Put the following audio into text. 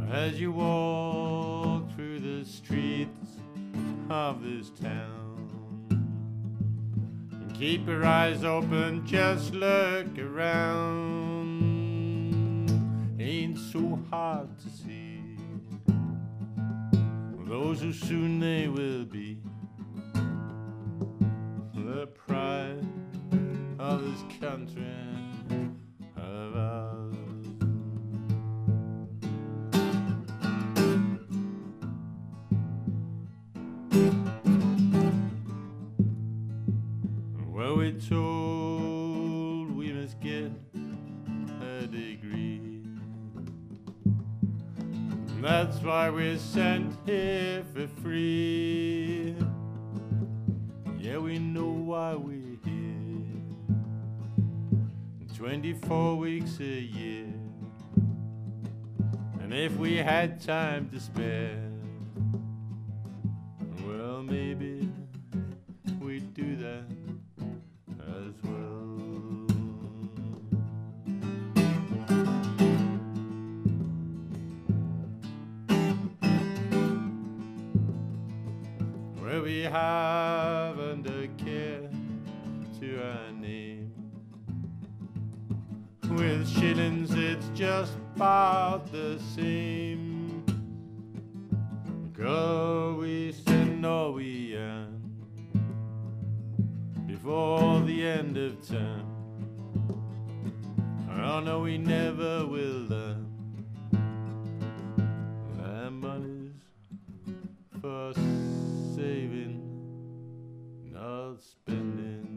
as you walk through the streets of this town. And keep your eyes open, just look around. Ain't so hard to see those who soon they will be the pride of this country of ours. Well, we're told we must get a degree. That's why we're sent here for free. Yeah, we know why we're here. 24 weeks a year. And if we had time to spare, well, maybe we'd do that as well. Where we haven't a care to our name. With shillings it's just about the same. Go we send all we earn before the end of term. Oh no, we never will learn that money's for saving, not spending.